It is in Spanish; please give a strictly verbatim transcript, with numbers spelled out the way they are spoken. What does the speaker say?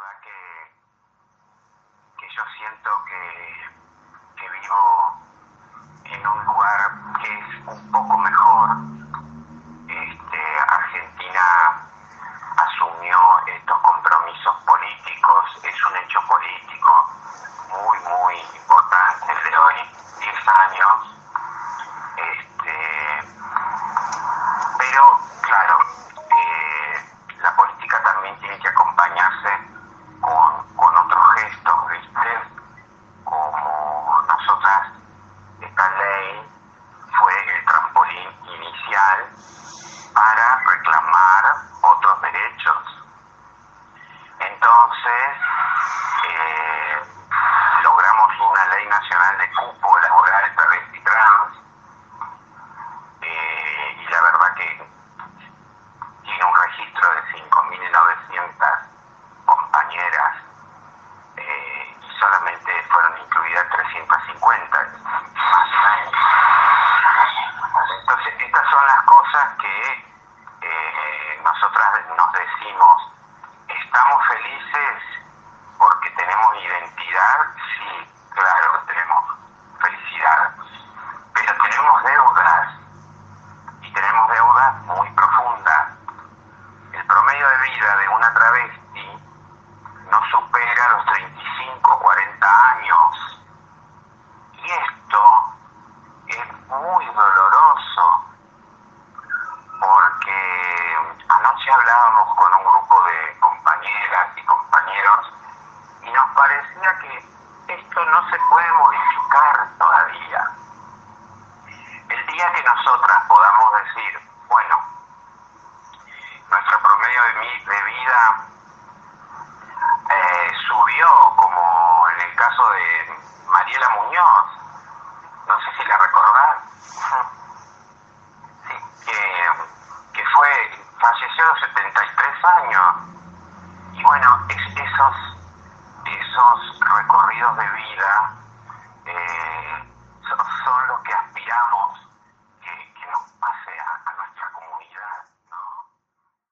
verdad que, que yo siento que, que vivo en un lugar que es un poco mejor. Este, Argentina asumió estos compromisos políticos, es un hecho político muy, muy importante el de hoy, diez años. Este, pero, claro, eh, la política también tiene que acompañarse con, con otros gestos, ¿viste? Como nosotras, esta ley fue el trampolín inicial para reclamar otros derechos. Entonces, eh, logramos una ley nacional de cupo laboral travesti trans, eh, y la verdad que tiene un registro de cinco mil novecientas compañeras, eh, y solamente fueron incluidas trescientas cincuenta. Entonces, estas son las cosas que eh, nosotras nos decimos. ¿Estamos felices porque tenemos identidad? Sí, claro que tenemos felicidad, pero tenemos deudas, y tenemos deudas muy profundas. El promedio de vida de una travesti no supera los treinta y cinco, cuarenta años, y esto es muy doloroso, porque anoche hablábamos con un grupo de compañeras y compañeros y nos parecía que esto no se puede modificar todavía. El día que nosotras podamos decir, bueno, nuestro promedio de, mi, de vida eh, subió, como en el caso de Mariela Muñoz, no sé si la recordás, sí, que, que fue, falleció a los setenta y tres años, y bueno, es, esos, esos recorridos de vida, eh,